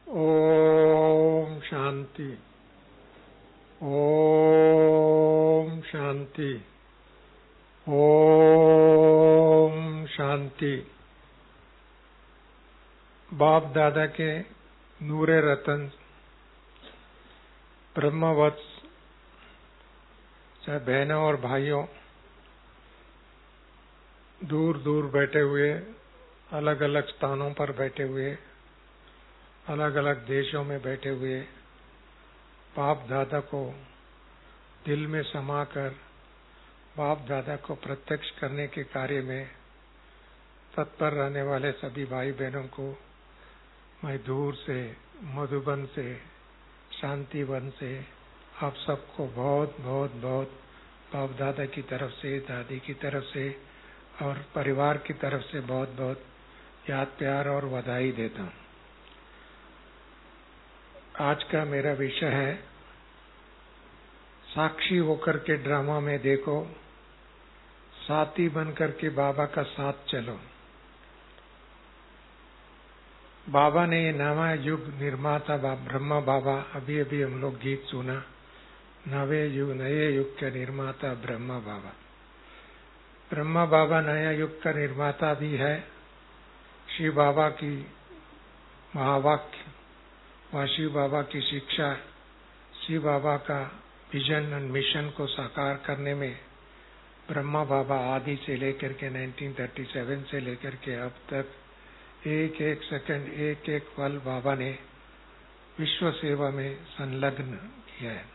ओम शांति। ओम शांति। ओम शांति। बाप दादा के नूरे रतन ब्रह्मवत्स, चाहे बहनों और भाइयों, दूर दूर बैठे हुए, अलग अलग स्थानों पर बैठे हुए, अलग अलग देशों में बैठे हुए, बाप दादा को दिल में समाकर बाप दादा को प्रत्यक्ष करने के कार्य में तत्पर रहने वाले सभी भाई बहनों को मैं दूर से, मधुबन से, शांतिवन से आप सबको बहुत बहुत बहुत बाप दादा की तरफ से, दादी की तरफ से और परिवार की तरफ से बहुत बहुत याद, प्यार और बधाई देता हूँ। आज का मेरा विषय है, साक्षी होकर के ड्रामा में देखो, साथी बनकर के बाबा का साथ चलो। बाबा ने ये नवा युग निर्माता ब्रह्मा बाबा, अभी अभी हम लोग गीत सुना, नए युग के निर्माता ब्रह्मा बाबा। ब्रह्मा बाबा नया युग का निर्माता भी है। शिव बाबा की महावाक्य व शिव बाबा की शिक्षा, शिव बाबा का विजन एंड मिशन को साकार करने में ब्रह्मा बाबा आदि से लेकर के 1937 से लेकर के अब तक एक एक सेकंड, एक एक पल बाबा ने विश्व सेवा में संलग्न किया है।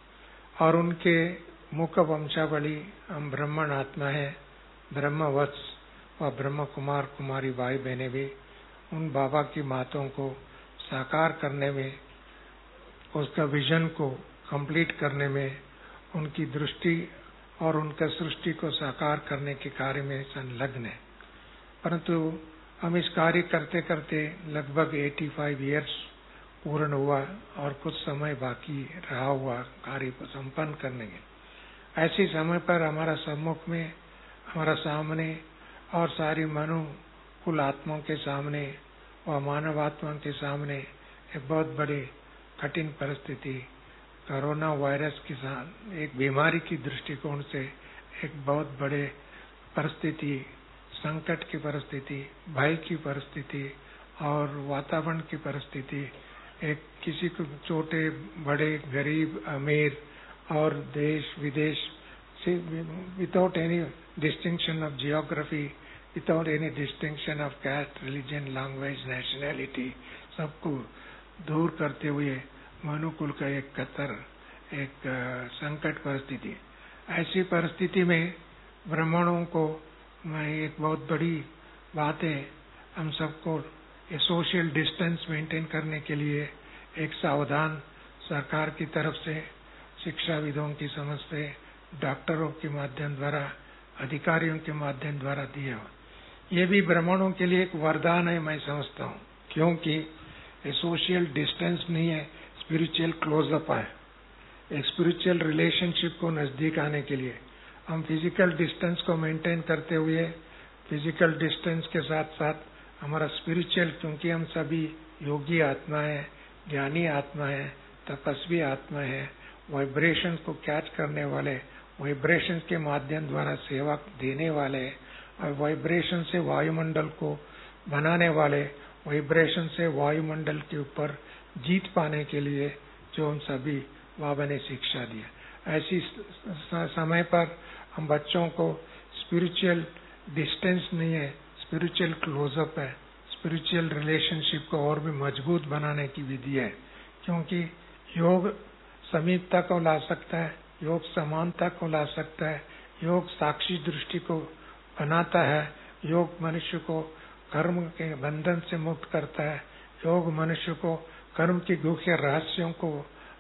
और उनके मुख वंशावली हम ब्राह्मण आत्मा है, ब्रह्मवत्स व ब्रह्म कुमार कुमारी भाई बहने भी उन बाबा की बातों को साकार करने में, उसका विजन को कंप्लीट करने में, उनकी दृष्टि और उनका सृष्टि को साकार करने के कार्य में संलग्न है। परंतु हम इस कार्य करते करते लगभग 85 इयर्स पूर्ण हुआ और कुछ समय बाकी रहा हुआ कार्य को संपन्न करने के। ऐसे समय पर हमारा सम्मुख में, हमारा सामने और सारी मनु कुल आत्माओं के सामने व मानव आत्माओं के सामने एक बहुत बड़ी कठिन परिस्थिति, कोरोना वायरस के साथ एक बीमारी की दृष्टिकोण से एक बहुत बड़े परिस्थिति, संकट की परिस्थिति, भय की परिस्थिति और वातावरण की परिस्थिति, एक किसी को छोटे बड़े, गरीब अमीर और देश विदेश से without any distinction of geography, without any distinction of caste, religion, language, nationality, सबको दूर करते हुए मनुकुल का एक कतर, एक संकट परिस्थिति। ऐसी परिस्थिति में ब्राह्मणों को मैं एक बहुत बड़ी बात है, हम सबको ये सोशल डिस्टेंस मेंटेन करने के लिए एक सावधान सरकार की तरफ से, शिक्षाविदों की समझ से, डॉक्टरों के माध्यम द्वारा, अधिकारियों के माध्यम द्वारा दिया। ये भी ब्राह्मणों के लिए एक वरदान है, मैं समझता हूँ, क्योंकि ये सोशल डिस्टेंस नहीं है, स्पिरिचुअल क्लोजअप है। एक स्पिरिचुअल रिलेशनशिप को नजदीक आने के लिए हम फिजिकल डिस्टेंस को मेंटेन करते हुए, फिजिकल डिस्टेंस के साथ साथ हमारा स्पिरिचुअल, क्योंकि हम सभी योगी आत्मा है, ज्ञानी आत्मा है, तपस्वी आत्मा है, वाइब्रेशन को कैच करने वाले, वाइब्रेशन के माध्यम द्वारा सेवा देने वाले और वाइब्रेशन से वायुमंडल को बनाने वाले, वाइब्रेशन से वायुमंडल के ऊपर जीत पाने के लिए जो हम सभी बाबा ने शिक्षा दिया। ऐसी समय पर हम बच्चों को स्पिरिचुअल डिस्टेंस नहीं है, स्पिरिचुअल क्लोजअप है, स्पिरिचुअल रिलेशनशिप को और भी मजबूत बनाने की विधि है। क्योंकि योग समीपता को ला सकता है, योग समानता को ला सकता है, योग साक्षी दृष्टि को बनाता है, योग मनुष्य को कर्म के बंधन से मुक्त करता है, योग मनुष्य को कर्म के गुह्य रहस्यों को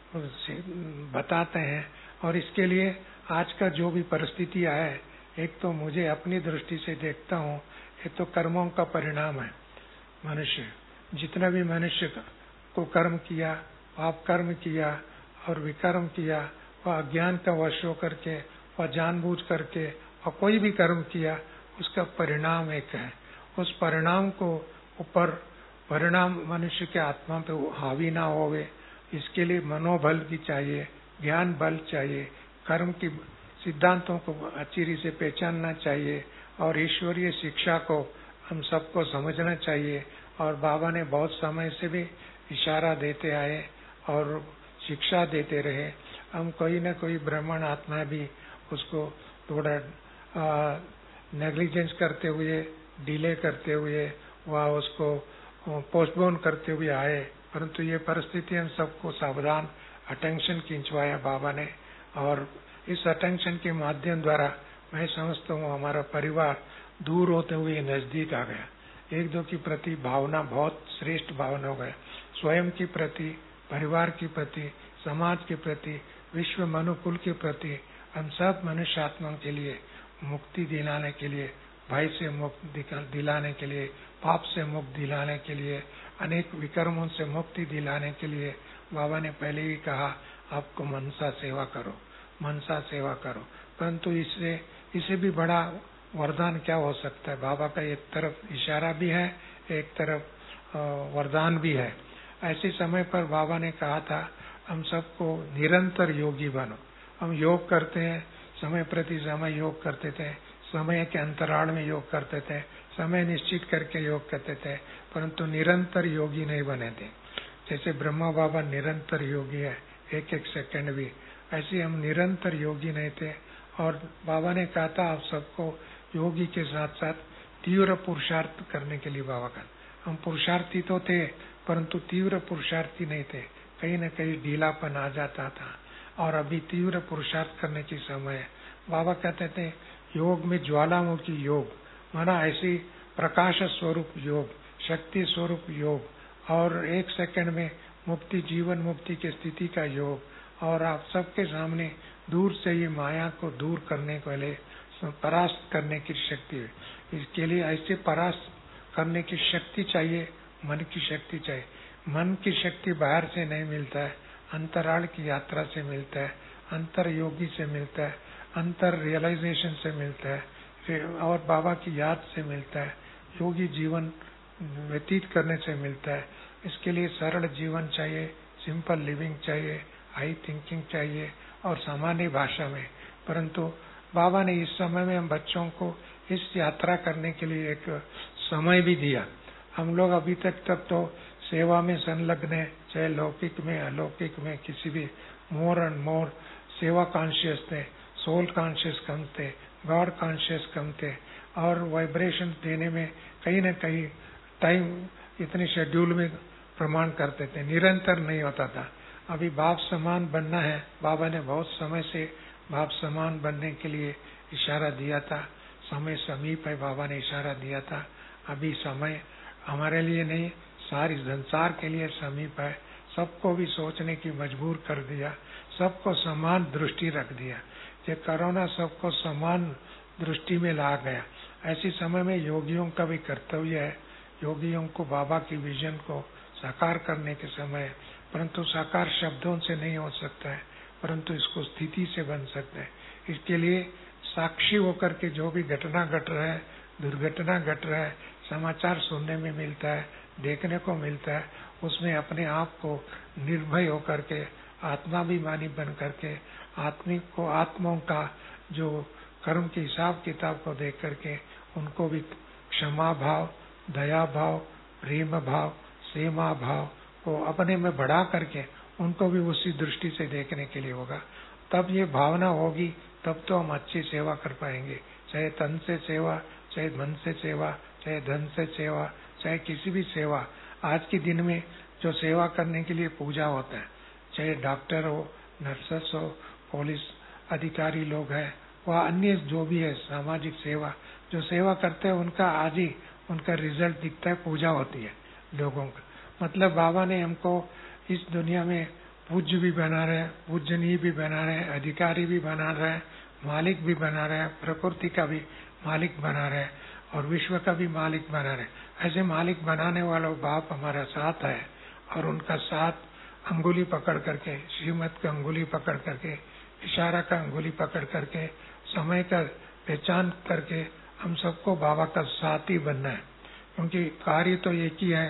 बताते हैं। और इसके लिए आज का जो भी परिस्थिति है, एक तो मुझे अपनी दृष्टि से देखता हूँ, ये तो कर्मों का परिणाम है। मनुष्य जितना भी मनुष्य को कर्म किया, पाप कर्म किया और विकर्म किया, वह अज्ञान का वश होकर के, वह जानबूझ करके और कोई भी कर्म किया, उसका परिणाम एक है। उस परिणाम को ऊपर परिणाम मनुष्य के आत्मा पे हावी ना होवे, इसके लिए मनोबल भी चाहिए, ज्ञान बल चाहिए, कर्म की सिद्धांतों को अच्छी रीति से पहचानना चाहिए और ईश्वरीय शिक्षा को हम सबको समझना चाहिए। और बाबा ने बहुत समय से भी इशारा देते आए और शिक्षा देते रहे। हम कोई न कोई ब्राह्मण आत्मा भी उसको थोड़ा नेग्लिजेंस करते हुए, डिले करते हुए, वह उसको पोस्टपोन करते हुए आए, परंतु ये परिस्थिति हम सबको सावधान अटेंशन खिंचवाया बाबा ने। और इस अटेंशन के माध्यम द्वारा मैं समझता हूँ हमारा परिवार दूर होते हुए नजदीक आ गया। एक दो के प्रति भावना बहुत श्रेष्ठ भावना हो गया, स्वयं के प्रति, परिवार के प्रति, समाज के प्रति, विश्व मनुकुल के प्रति, हम सब मनुष्य आत्मा के लिए मुक्ति दिलाने के लिए, भय से मुक्ति दिलाने के लिए, पाप से मुक्ति दिलाने के लिए, अनेक विकर्मों से मुक्ति दिलाने के लिए बाबा ने पहले ही कहा आपको मनसा सेवा करो, मनसा सेवा करो। परंतु इससे भी बड़ा वरदान क्या हो सकता है? बाबा का एक तरफ इशारा भी है, एक तरफ वरदान भी है। ऐसे समय पर बाबा ने कहा था हम सबको निरंतर योगी बनो। हम योग करते हैं, समय प्रति समय योग करते थे, समय के अंतराल में योग करते थे, समय निश्चित करके योग करते थे, परंतु निरंतर योगी नहीं बने थे। जैसे ब्रह्मा बाबा निरंतर योगी है, एक एक सेकंड भी, ऐसे हम निरंतर योगी नहीं थे। और बाबा ने कहा था आप सबको योगी के साथ साथ तीव्र पुरुषार्थ करने के लिए बाबा का। हम पुरुषार्थी तो थे परंतु तीव्र पुरुषार्थी नहीं थे, कहीं न कहीं ढीलापन आ जाता था। और अभी तीव्र पुरुषार्थ करने के समय है। बाबा कहते थे योग में ज्वालामुखी योग, माना ऐसी प्रकाश स्वरूप योग, शक्ति स्वरूप योग, और एक सेकंड में मुक्ति, जीवन मुक्ति की स्थिति का योग, और आप सबके सामने दूर से ये माया को दूर करने के लिए, परास्त करने की शक्ति है। इसके लिए ऐसे परास्त करने की शक्ति चाहिए, मन की शक्ति चाहिए। मन की शक्ति बाहर से नहीं मिलता है, अंतराल की यात्रा से मिलता है, अंतर योगी से मिलता है, अंतर रियलाइजेशन से मिलता है, और बाबा की याद से मिलता है, योगी जीवन व्यतीत करने से मिलता है। इसके लिए सरल जीवन चाहिए, सिंपल लिविंग चाहिए, हाई थिंकिंग चाहिए और सामान्य भाषा में। परंतु बाबा ने इस समय में हम बच्चों को इस यात्रा करने के लिए एक समय भी दिया। हम लोग अभी तक तो सेवा में संलग्न है, चाहे लौकिक में अलौकिक में, किसी भी मोर एंड मोर सेवा कॉन्शियस थे, सोल कॉन्शियस कम थे, गॉड कॉन्शियस कम थे, और वाइब्रेशन देने में कहीं न कहीं टाइम इतने शेड्यूल में प्रमाण करते थे, निरंतर नहीं होता था। अभी बाप समान बनना है, बाबा ने बहुत समय से बाप समान बनने के लिए इशारा दिया था। समय समीप है, बाबा ने इशारा दिया था। अभी समय हमारे लिए नहीं, सारी संसार के लिए समीप है। सबको भी सोचने की मजबूर कर दिया, सबको समान दृष्टि रख दिया। ये कोरोना सबको समान दृष्टि में ला गया। ऐसे समय में योगियों का भी कर्तव्य है, योगियों को बाबा की विजन को साकार करने के समय, परंतु साकार शब्दों से नहीं हो सकता है, परंतु इसको स्थिति से बन सकता है। इसके लिए साक्षी होकर के जो भी घटना घट रहा है, दुर्घटना घट रहा है, समाचार सुनने में मिलता है, देखने को मिलता है, उसमें अपने आप को निर्भय होकर के, आत्माभिमानी बन करके, आत्मिक को, आत्माओं का जो कर्म के हिसाब किताब को देख करके उनको भी क्षमा भाव, दया भाव, प्रेम भाव, सेवा भाव को अपने में बढ़ा करके उनको भी उसी दृष्टि से देखने के लिए होगा। तब ये भावना होगी, तब तो हम अच्छी सेवा कर पाएंगे। चाहे तन से सेवा, चाहे मन से सेवा, चाहे धन से सेवा, चाहे किसी भी सेवा। आज के दिन में जो सेवा करने के लिए पूजा होता है, चाहे डॉक्टर हो, नर्सेस हो, पुलिस अधिकारी लोग हैं, वह अन्य जो भी है सामाजिक सेवा, जो सेवा करते हैं उनका आज ही उनका रिजल्ट दिखता है, पूजा होती है लोगों का। मतलब बाबा ने हमको इस दुनिया में पूज्य भी बना रहे, पूजनीय भी बना रहे, अधिकारी भी बना रहे, मालिक भी बना रहे, प्रकृति का भी मालिक बना रहे और विश्व का भी मालिक बना रहे। ऐसे मालिक बनाने वाला बाप हमारा साथ है, और उनका साथ अंगुली पकड़ करके, श्रीमत का अंगुली पकड़ करके, इशारा का अंगुली पकड़ करके, समय का पहचान करके हम सबको बाबा का साथी बनना है। क्योंकि कार्य तो एक ही है,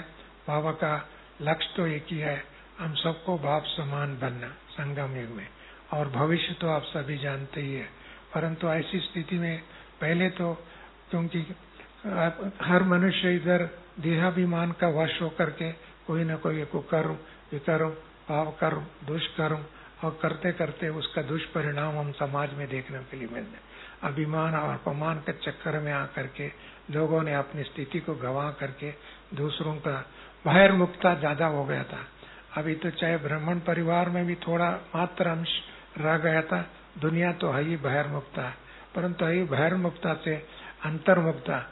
बाबा का लक्ष्य तो एक ही है, हम सबको बाप समान बनना संगम युग में, और भविष्य तो आप सभी जानते ही है। परंतु ऐसी स्थिति में पहले तो, क्योंकि हर मनुष्य इधर देहाभिमान का वश होकर के कोई न कोई कुकर्म, विकर्म, पाप कर्म, दुष्कर्म और करते करते उसका दुष्परिणाम हम समाज में देखने के लिए मिलते हैं। अभिमान और अपमान के चक्कर में आकर के लोगों ने अपनी स्थिति को गंवा करके दूसरों का बहिर्मुखता ज्यादा हो गया था। अभी तो चाहे ब्राह्मण परिवार में भी थोड़ा मात्र अंश रह गया था, दुनिया तो है ही बहिर्मुखता, परंतु है बहिर्मुखता से अंतर्मुखता।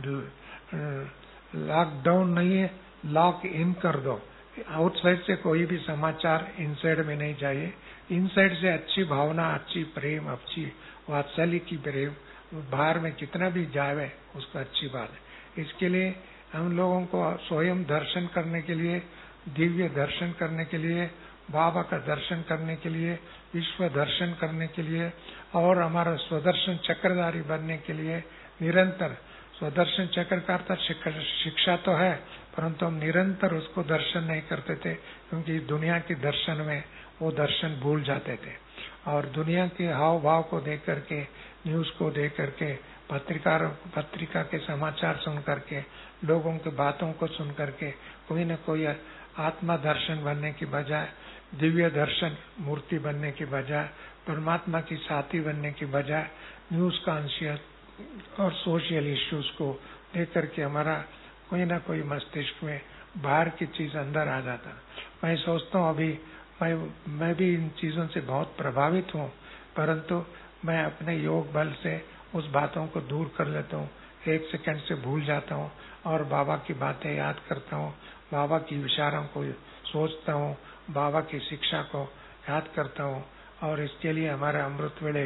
लॉकडाउन नहीं है, लॉक इन कर दो। आउटसाइड से कोई भी समाचार इनसाइड में नहीं चाहिए। इनसाइड से अच्छी भावना, अच्छी प्रेम, अच्छी वात्सल्य की प्रेम बाहर में कितना भी जावे उसका अच्छी बात है। इसके लिए हम लोगों को स्वयं दर्शन करने के लिए, दिव्य दर्शन करने के लिए, बाबा का दर्शन करने के लिए, विश्व दर्शन करने के लिए और हमारा स्वदर्शन चक्रधारी बनने के लिए निरंतर, स्वदर्शन चक्र का अर्थ शिक्षा तो है, परंतु हम निरंतर उसको दर्शन नहीं करते थे, क्योंकि दुनिया के दर्शन में वो दर्शन भूल जाते थे। और दुनिया के हाव भाव को देख करके, न्यूज को देख करके, पत्रिका के समाचार सुन करके, लोगों की बातों को सुन करके कोई न कोई आत्मा दर्शन बनने की बजाय, दिव्य दर्शन मूर्ति बनने की बजाय, परमात्मा की साथी बनने की बजाय न्यूज कॉन्शियस और सोशल इश्यूज को देख करके हमारा कोई ना कोई मस्तिष्क में बाहर की चीज अंदर आ जाता। मैं सोचता हूँ अभी मैं भी इन चीजों से बहुत प्रभावित हूँ, परंतु मैं अपने योग बल से उस बातों को दूर कर लेता हूँ, एक सेकंड से भूल जाता हूँ और बाबा की बातें याद करता हूँ, बाबा की विचारों को सोचता हूँ, बाबा की शिक्षा को याद करता हूँ। और इसके लिए हमारा अमृत वेले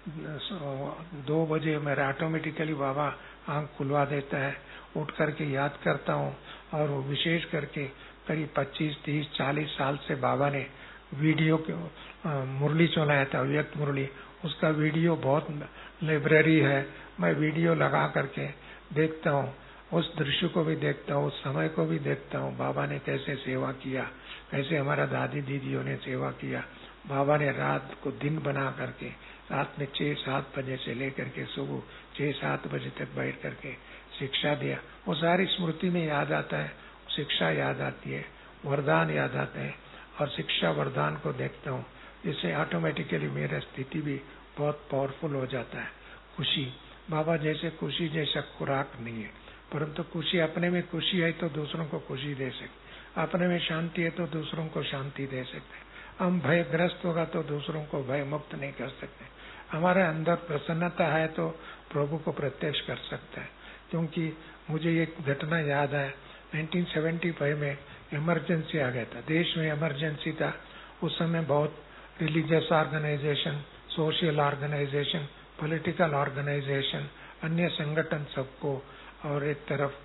2 बजे मेरा ऑटोमेटिकली बाबा आंख खुलवा देता है, उठ करके याद करता हूँ। और विशेष करके करीब 25, 30, 40 साल से बाबा ने वीडियो मुरली चलाया था, व्यक्त मुरली, उसका वीडियो बहुत लाइब्रेरी है, मैं वीडियो लगा करके देखता हूँ, उस दृश्य को भी देखता हूँ, उस समय को भी देखता हूँ, बाबा ने कैसे सेवा किया, कैसे हमारा दादी दीदियों ने सेवा किया। बाबा ने रात को दिन बना करके रात में 6-7 बजे से लेकर के सुबह 6-7 बजे तक बैठ करके शिक्षा दिया। वो सारी स्मृति में याद आता है, शिक्षा याद आती है, वरदान याद आते हैं, और शिक्षा वरदान को देखता हूँ, इससे ऑटोमेटिकली मेरा स्थिति भी बहुत पावरफुल हो जाता है। खुशी, बाबा जैसे खुशी जैसा खुराक नहीं है, परंतु खुशी अपने में खुशी है तो दूसरों को खुशी दे सकते, अपने में शांति है तो दूसरों को शांति दे सकते। हम भयग्रस्त होगा तो दूसरों को भय मुक्त नहीं कर सकते। हमारे अंदर प्रसन्नता है तो प्रभु को प्रत्यक्ष कर सकता है। क्योंकि मुझे एक घटना याद है, 1975 में इमरजेंसी आ गया था, देश में इमरजेंसी था। उस समय बहुत religious organisation, social organisation, political organisation, अन्य संगठन सबको और एक तरफ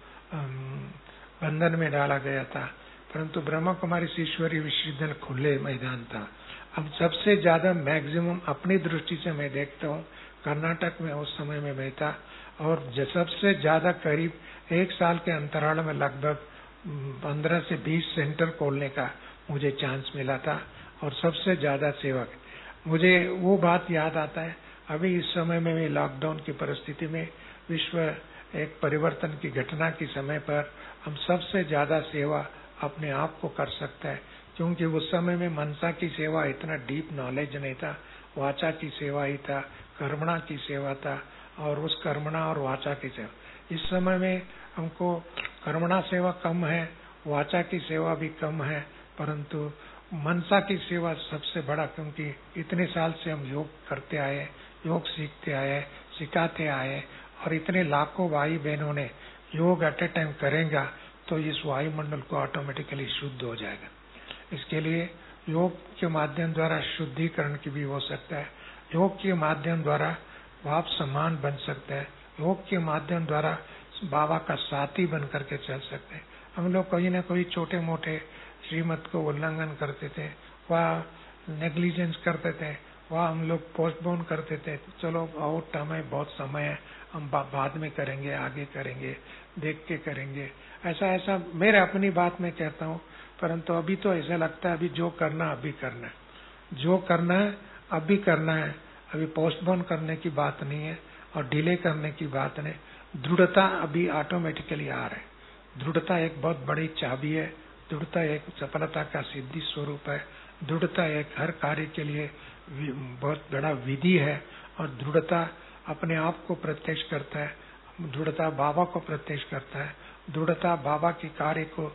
बंधन में डाला गया था, परंतु ब्रह्मा कुमारी ईश्वरी विश्वविद्यालय खुले मैदान था। अब सबसे ज्यादा मैक्सिमम अपनी दृष्टि से मैं देखता हूँ कर्नाटक में उस समय में मैं था, और सबसे ज्यादा करीब 1 साल के अंतराल में लगभग 15 से 20 सेंटर खोलने का मुझे चांस मिला था, और सबसे ज्यादा सेवक। मुझे वो बात याद आता है, अभी इस समय में लॉकडाउन की परिस्थिति में विश्व एक परिवर्तन की घटना के समय पर हम सबसे ज्यादा सेवा अपने आप को कर सकता है, क्योंकि उस समय में मनसा की सेवा इतना डीप नॉलेज नहीं था, वाचा की सेवा ही था, कर्मणा की सेवा था, और उस कर्मणा और वाचा की सेवा। इस समय में हमको कर्मणा सेवा कम है, वाचा की सेवा भी कम है, परंतु मनसा की सेवा सबसे बड़ा, क्योंकि इतने साल से हम योग करते आए, योग सीखते आए, सिखाते आए, और इतने लाखों भाई बहनों ने योग एट ए टाइम करेंगे तो इस वायुमंडल को ऑटोमेटिकली शुद्ध हो जाएगा। इसके लिए योग के माध्यम द्वारा शुद्धिकरण की भी हो सकता है, योग के माध्यम द्वारा भाव समान बन सकता है, योग के माध्यम द्वारा बाबा का साथी बन करके चल सकते हैं। हम लोग कोई ना कोई छोटे मोटे श्रीमत को उल्लंघन करते थे, वह नेग्लिजेंस करते थे, वह हम लोग पोस्टपोन करते थे, चलो और टाइम है, बहुत समय है, हम बाद में करेंगे, आगे करेंगे, देख के करेंगे, ऐसा मेरे अपनी बात में कहता हूँ। परंतु अभी तो ऐसा लगता है अभी जो करना अभी करना है, जो करना है अभी करना है। अभी पोस्टपोन करने की बात नहीं है और डिले करने की बात नहीं। दृढ़ता अभी ऑटोमेटिकली आ रहा है। दृढ़ता एक बहुत बड़ी चाबी है। दृढ़ता एक सफलता का सिद्धि स्वरूप है। दृढ़ता एक हर कार्य के लिए बहुत बड़ा विधि है। और दृढ़ता अपने आप को प्रत्यक्ष करता है। दृढ़ता बाबा को प्रत्यक्ष करता है। दृढ़ता बाबा के कार्य को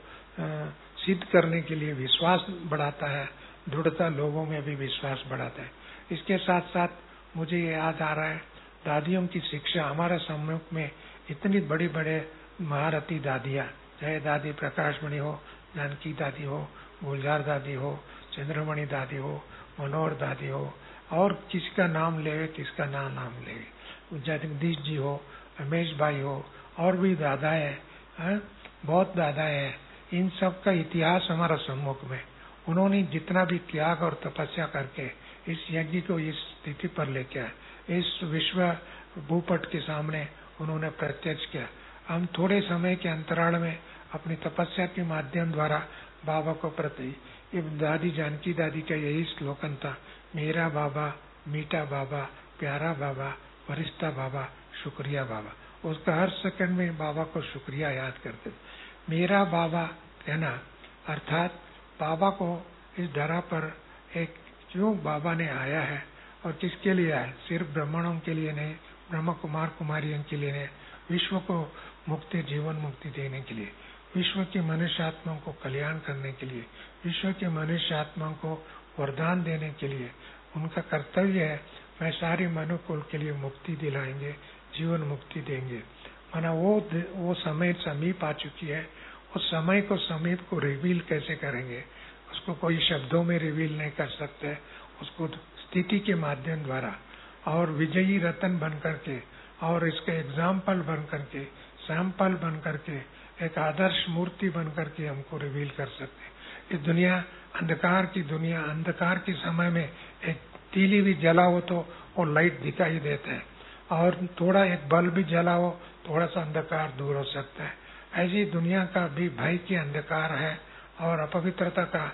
सिद्ध करने के लिए विश्वास बढ़ाता है। दृढ़ता लोगों में भी विश्वास बढ़ाता है। इसके साथ साथ मुझे ये याद आ रहा है, दादियों की शिक्षा हमारे सम्मुख में इतनी बड़ी बड़े महारथी दादियाँ, चाहे दादी प्रकाशमणि हो, जानकी दादी हो, गुलजार दादी हो, चंद्रमणि दादी हो, मनोहर दादी हो, और किसका नाम लेवे किसका नाम लेवे, जगदीश जी हो, रमेश भाई हो, और भी दादाएं हैं, बहुत दादाएं हैं। इन सब का इतिहास हमारा सम्मुख में। उन्होंने जितना भी त्याग और तपस्या करके इस यज्ञ को इस स्थिति पर लेके आए, इस विश्व भूपट के सामने उन्होंने प्रत्यक्ष किया। हम थोड़े समय के अंतराल में अपनी तपस्या के माध्यम द्वारा बाबा को प्रति, दादी जानकी दादी का यही स्लोगन था, मेरा बाबा, मीठा बाबा, प्यारा बाबा, वरिष्ठा बाबा, शुक्रिया बाबा। उसका हर सेकंड में बाबा को शुक्रिया याद करते। मेरा बाबा कहना अर्थात बाबा को इस धरा पर एक क्यों बाबा ने आया है और किसके लिए आया, सिर्फ ब्राह्मणों के लिए नहीं, ब्रह्म कुमार कुमारियों के लिए नहीं, विश्व को मुक्ति, जीवन मुक्ति देने के लिए, विश्व की मनुष्य आत्माओं को कल्याण करने के लिए, विश्व के मनुष्य आत्माओं को वरदान देने के लिए। उनका कर्तव्य है, मैं सारी मनुष्य कुल के लिए मुक्ति दिलाएंगे, जीवन मुक्ति देंगे। माना वो समय समीप आ चुकी है। उस समय को समीप को रिवील कैसे करेंगे, उसको कोई शब्दों में रिवील नहीं कर सकते, उसको स्थिति के माध्यम द्वारा और विजयी रतन बन करके और इसके एग्जाम्पल बन करके, सैंपल बन करके, एक आदर्श मूर्ति बन करके हमको रिवील कर सकते। इस दुनिया अंधकार की दुनिया, अंधकार के समय में एक तीली भी जला हो तो वो लाइट दिखाई देता है, और थोड़ा एक बल्ब भी जला हो थोड़ा सा अंधकार दूर हो सकता है। ऐसी दुनिया का भी भय की अंधकार है और अपवित्रता का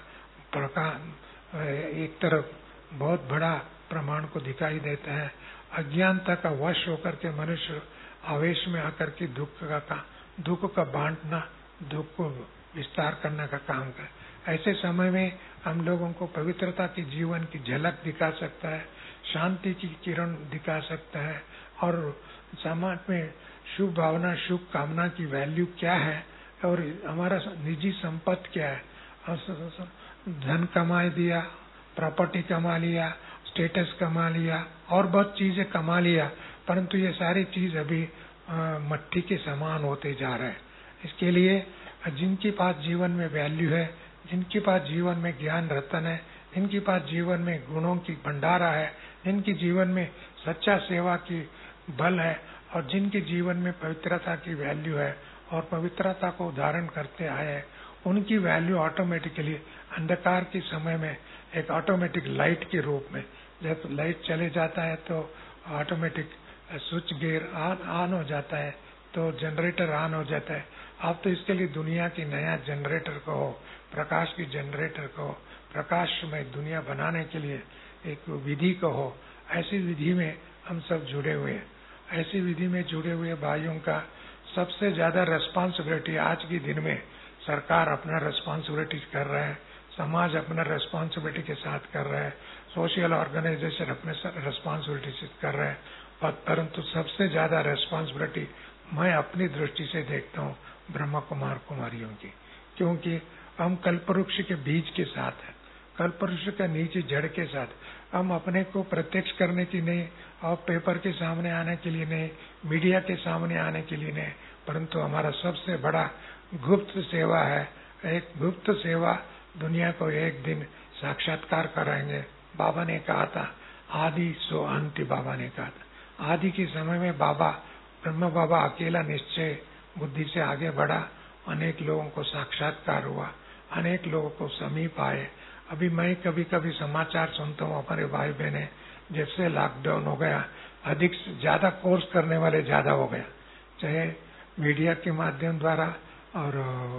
प्रकाश एक तरफ बहुत बड़ा प्रमाण को दिखाई देता है। अज्ञानता का वश होकर के मनुष्य आवेश में आकर के दुख का बांटना, दुख को विस्तार करने का काम कर। ऐसे समय में हम लोगों को पवित्रता की जीवन की झलक दिखा सकता है, शांति की किरण दिखा सकता है, और समाज में शुभ भावना, शुभ कामना की वैल्यू क्या है और हमारा निजी संपत्ति क्या है। धन कमा दिया, प्रॉपर्टी कमा लिया, स्टेटस कमा लिया और बहुत चीजें कमा लिया, परंतु ये सारी चीज अभी मट्टी के समान होते जा रहे हैं। इसके लिए जिनके पास जीवन में वैल्यू है, जिनके पास जीवन में ज्ञान रतन है, जिनके पास जीवन में गुणों की भंडारा है, जिनके जीवन में सच्चा सेवा की बल है, और जिनके जीवन में पवित्रता की वैल्यू है और पवित्रता को धारण करते आए हैं, उनकी वैल्यू ऑटोमेटिकली अंधकार के समय में एक ऑटोमेटिक लाइट के रूप में, जब लाइट चले जाता है तो ऑटोमेटिक स्विच गियर ऑन हो जाता है, तो जनरेटर ऑन हो जाता है। आप तो इसके लिए दुनिया की नया जनरेटर को हो, प्रकाश की जनरेटर को, प्रकाश में दुनिया बनाने के लिए एक विधि को हो, ऐसी विधि में हम सब जुड़े हुए हैं। ऐसी विधि में जुड़े हुए भाइयों का सबसे ज्यादा रेस्पॉन्सिबिलिटी आज के दिन में सरकार अपना रेस्पॉन्सिबिलिटी कर रहे हैं, समाज अपना रेस्पॉन्सिबिलिटी के साथ कर रहे हैं, सोशल ऑर्गेनाइजेशन अपने रेस्पॉन्सिबिलिटी से कर रहे हैं, परंतु सबसे ज्यादा रेस्पॉन्सिबिलिटी मैं अपनी दृष्टि से देखता हूँ ब्रह्म कुमार कुमारियों की, क्योंकि हम कल्पवृक्ष के बीज के साथ हैं, कल्पवृक्ष का नीचे जड़ के साथ। हम अपने को प्रत्यक्ष करने की नहीं और पेपर के सामने आने के लिए नहीं, मीडिया के सामने आने के लिए नहीं, परंतु हमारा सबसे बड़ा गुप्त सेवा है। एक गुप्त सेवा दुनिया को एक दिन साक्षात्कार कराएंगे। बाबा ने कहा था, आदि सो अंत। बाबा ने कहा था आदि के समय में बाबा, ब्रह्म बाबा अकेला निश्चय बुद्धि से आगे बढ़ा, अनेक लोगों को साक्षात्कार हुआ, अनेक लोगों को समीप आए। अभी मैं कभी कभी समाचार सुनता हूँ, हमारे भाई बहने जब से लॉकडाउन हो गया अधिक से ज्यादा कोर्स करने वाले ज्यादा हो गया, चाहे मीडिया के माध्यम द्वारा और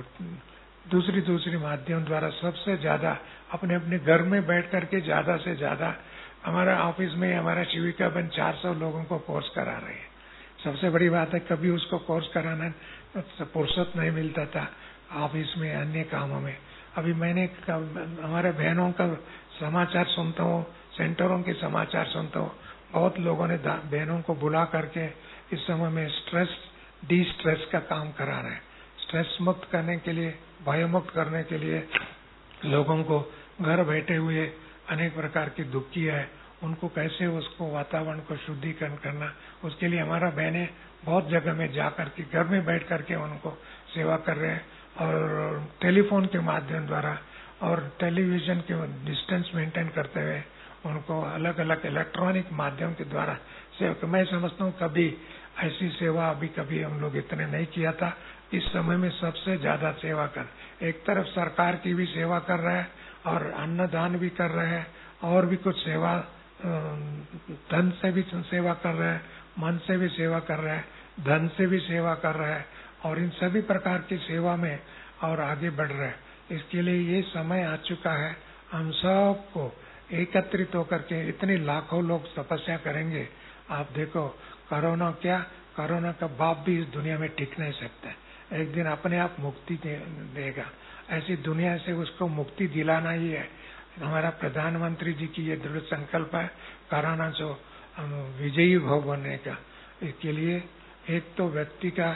दूसरी माध्यम द्वारा। सबसे ज्यादा अपने अपने घर में बैठ करके ज्यादा से ज्यादा हमारा ऑफिस में हमारा शिविका बन 400 लोगों को कोर्स करा रहे हैं। सबसे बड़ी बात है, कभी उसको कोर्स कराना फुर्सत नहीं मिलता था ऑफिस में, अन्य कामों में। अभी मैंने हमारे बहनों का समाचार सुनता हूँ, सेंटरों के समाचार सुनता हूँ, बहुत लोगों ने बहनों को बुला करके इस समय में डी स्ट्रेस का काम करा रहे हैं। स्ट्रेस मुक्त करने के लिए, भय मुक्त करने के लिए लोगों को घर बैठे हुए अनेक प्रकार की दुखी है, उनको कैसे उसको वातावरण को शुद्धिकरण करना, उसके लिए हमारा बहनें बहुत जगह में जाकर के घर में बैठ करके उनको सेवा कर रहे हैं। और टेलीफोन के माध्यम द्वारा और टेलीविजन के डिस्टेंस मेंटेन करते हुए उनको अलग अलग इलेक्ट्रॉनिक माध्यम के द्वारा सेवा। मैं समझता हूँ कभी ऐसी सेवा अभी कभी हम लोग इतने नहीं किया था। इस समय में सबसे ज्यादा सेवा कर, एक तरफ सरकार की भी सेवा कर रहे हैं और अन्नदान भी कर रहे हैं, और भी कुछ सेवा, धन से भी सेवा कर रहे हैं, मन से भी सेवा कर रहे हैं, धन से भी सेवा कर रहे हैं, और इन सभी प्रकार की सेवा में और आगे बढ़ रहे हैं। इसके लिए ये समय आ चुका है, हम सबको एकत्रित होकर के इतने लाखों लोग तपस्या करेंगे। आप देखो कोरोना क्या, कोरोना का बाप भी इस दुनिया में टिक नहीं सकता, एक दिन अपने आप मुक्ति देगा। ऐसी दुनिया से उसको मुक्ति दिलाना ही है हमारा प्रधानमंत्री जी की ये दृढ़ संकल्प है, कोरोना जो विजयी भव बनने का। इसके लिए एक तो व्यक्ति का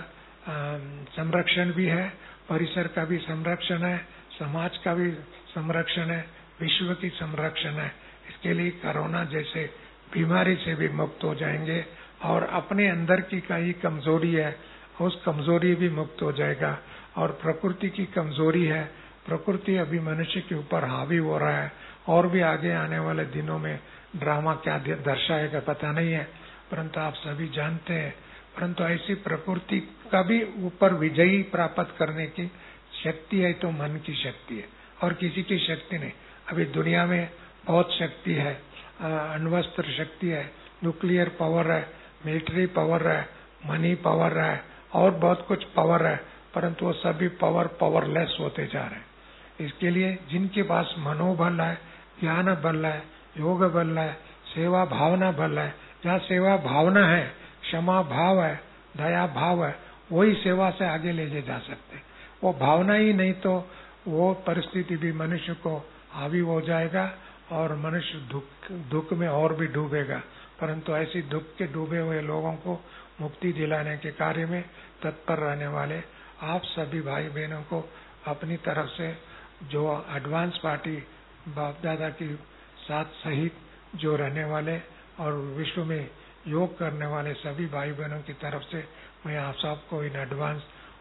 संरक्षण भी है, परिसर का भी संरक्षण है, समाज का भी संरक्षण है, विश्व की संरक्षण है। इसके लिए कोरोना जैसे बीमारी से भी मुक्त हो जाएंगे, और अपने अंदर की कई कमजोरी है उस कमजोरी भी मुक्त हो जाएगा। और प्रकृति की कमजोरी है, प्रकृति अभी मनुष्य के ऊपर हावी हो रहा है, और भी आगे आने वाले दिनों में ड्रामा क्या दर्शाएगा पता नहीं है, परंतु आप सभी जानते हैं। परंतु ऐसी प्रकृति का भी ऊपर विजयी प्राप्त करने की शक्ति है तो मन की शक्ति है, और किसी की शक्ति नहीं। अभी दुनिया में बहुत शक्ति है, अण्वस्त्र शक्ति है, न्यूक्लियर पावर है, मिलिट्री पावर है, मनी पावर है, और बहुत कुछ पावर है, परंतु वो सभी पावरलेस होते जा रहे हैं। इसके लिए जिनके पास मनोबल है, ज्ञान बल है, योग बल है, सेवा भावना बल है, जहाँ सेवा भावना है, क्षमा भाव है, दया भाव है, वही सेवा से आगे ले जा सकते। वो भावना ही नहीं तो वो परिस्थिति भी मनुष्य को हावी हो जाएगा, और मनुष्य दुख में और भी डूबेगा। परंतु ऐसी दुख के डूबे हुए लोगों को मुक्ति दिलाने के कार्य में तत्पर रहने वाले आप सभी भाई बहनों को अपनी तरफ से, जो एडवांस पार्टी बाप दादा की साथ सहित जो रहने वाले और विश्व में योग करने वाले सभी भाई बहनों की तरफ से मैं आप सबको इन एडवांस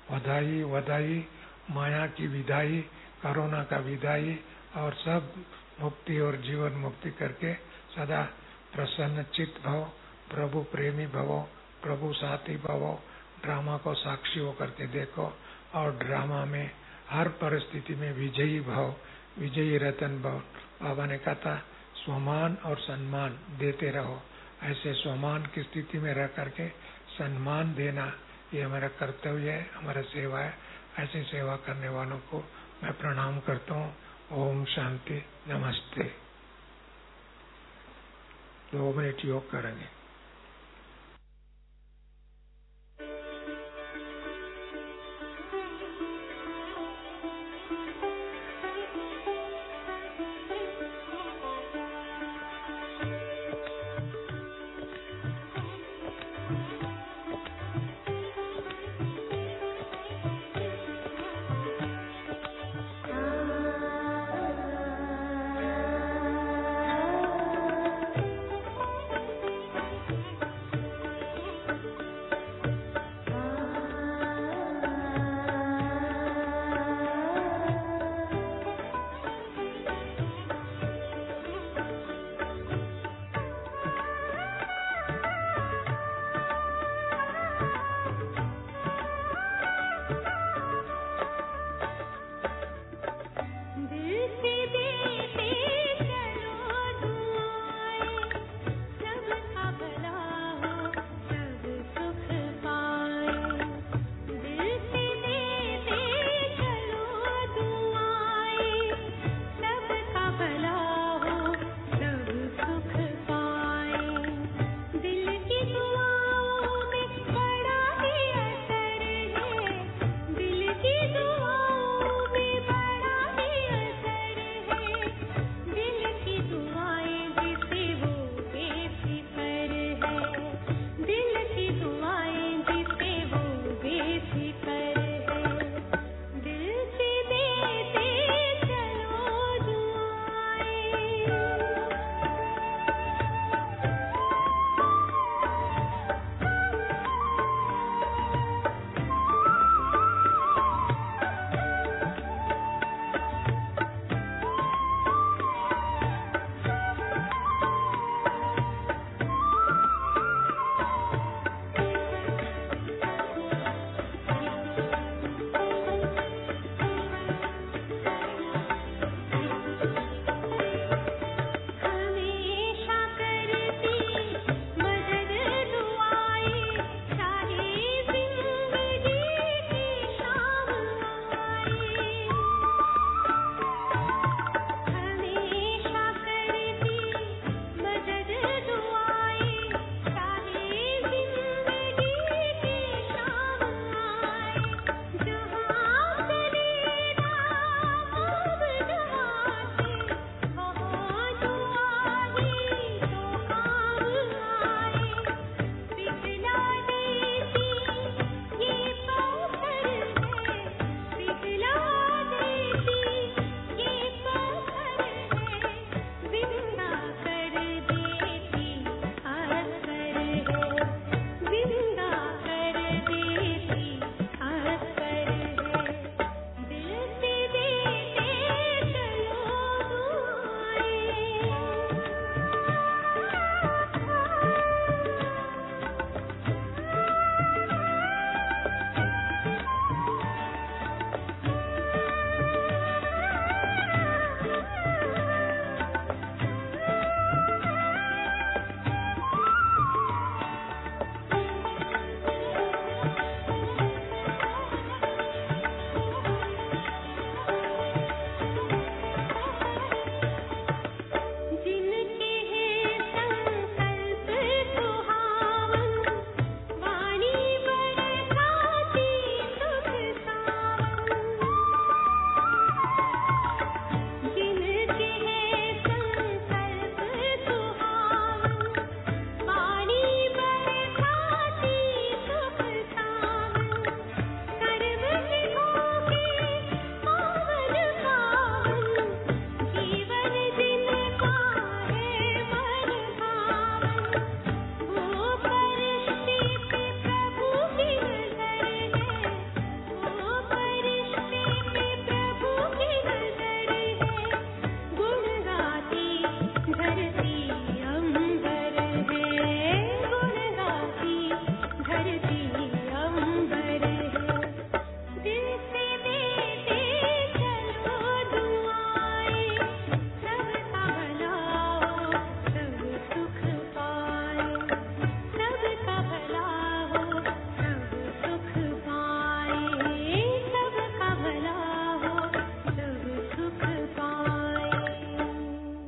बधाई, माया की विदाई, कोरोना का विदाई, और सब मुक्ति और जीवन मुक्ति करके सदा प्रसन्न चित्त भव, प्रभु प्रेमी भवो, प्रभु साथी भवो। ड्रामा को साक्षी होकर के देखो, और ड्रामा में हर परिस्थिति में विजयी भव, विजयी रतन भव। बाबा ने कहा था स्वमान और सम्मान देते रहो। ऐसे स्वमान की स्थिति में रह करके सम्मान देना ये हमारा कर्तव्य है, हमारा सेवा है। ऐसी सेवा करने वालों को मैं प्रणाम करता हूँ। ओम शांति, नमस्ते। 2 मिनट योग करेंगे।